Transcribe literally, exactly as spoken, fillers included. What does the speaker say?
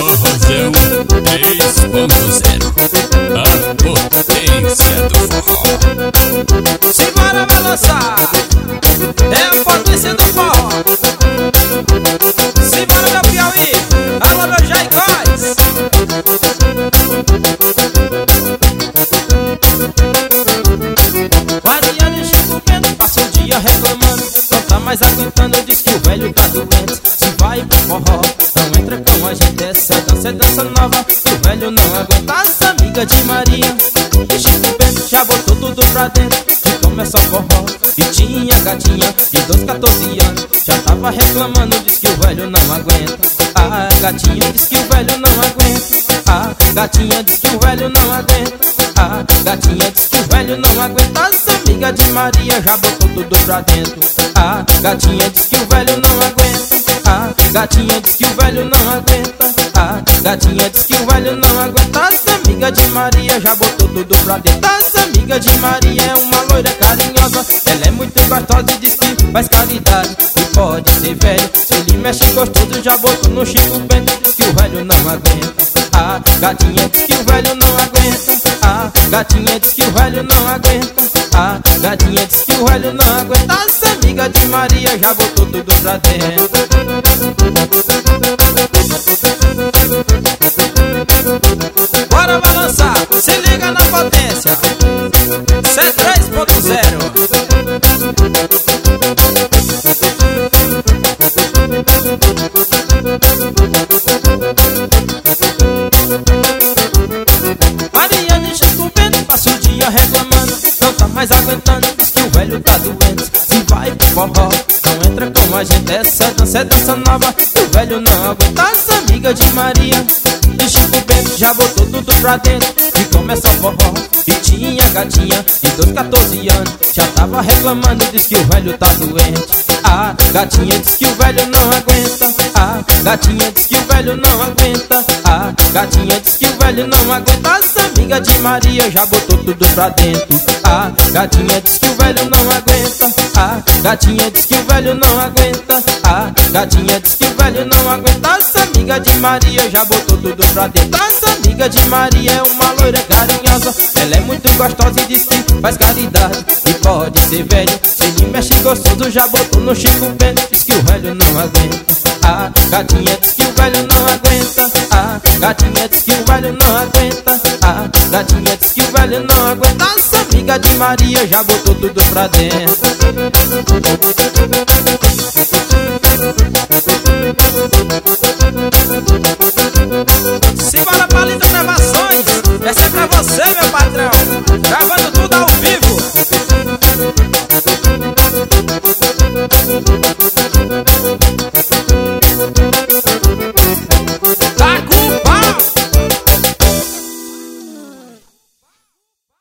Forrozão três ponto zero, a potência do forró. Simbora balançar, é a potência do forró. Simbora meu Piauí, alô meu Jaicóis. Mariana e Chico Bento passa o dia reclamando, não tá mais aguentando, diz que o velho tá doente. Se vai pro forró, não entra com a gente, essa dança é dança nova, o velho não aguenta. As amigas de Maria e Chico Bento já botou tudo pra dentro, e começa o forró. E tinha gatinha de dois, catorze anos, já tava reclamando, diz que o velho não aguenta. A gatinha diz que o velho não aguenta. A gatinha diz que o velho não aguenta. A gatinha diz que o velho não aguenta. As amigas de Maria já botou tudo pra dentro. A gatinha diz que o velho não aguenta. A gatinha diz que o velho não aguenta. A gatinha diz que o velho não aguenta. As amigas de Maria já botou tudo pra dentro. As amigas de Maria é uma loira carinhosa, ela é muito gostosa e diz que faz caridade. E pode ser velho, se ele mexe gostoso, já botou no Chico Bento, diz que o velho não aguenta. A gatinha diz que o velho não aguenta. A gatinha diz que o velho não aguenta. A gatinha diz que o velho não aguenta. As amigas de Maria já botou tudo pra dentro. Bora balançar, se liga na potência, C três ponto zero. Mariana e Chico Bento passa o dia reclamando, não tá mais aguentando, diz que o velho tá doente. Se vai pro forró, não entra com a gente, essa dança é dança nova, o velho não aguenta. As amigas de Maria e Chico Bento já botou tudo pra dentro, e começa o forró. E tinha gatinha de dois, catorze anos, já tava reclamando, diz que o velho tá doente. A gatinha diz que o velho não aguenta. A gatinha diz que o velho não aguenta. A gatinha diz que o velho não aguenta. As amigas de Maria já botou tudo pra dentro. A gatinha diz que o velho não aguenta. A gatinha diz que o velho não aguenta. A gatinha diz que o velho não aguenta. As amigas de Maria já botou tudo pra dentro. As amigas de Maria é uma loira carinhosa, ela é muito gostosa e diz que faz caridade. E pode ser velho, se ele mexe gostoso, já botou no Chico Bento, diz que o velho não aguenta. A gatinha diz que o velho não aguenta. A gatinha diz que o velho não aguenta. A gatinha diz que o velho não aguenta. As amigas de Maria já botou tudo pra dentro. Simbora Palito Gravações, essa é pra você, meu patrão, gravando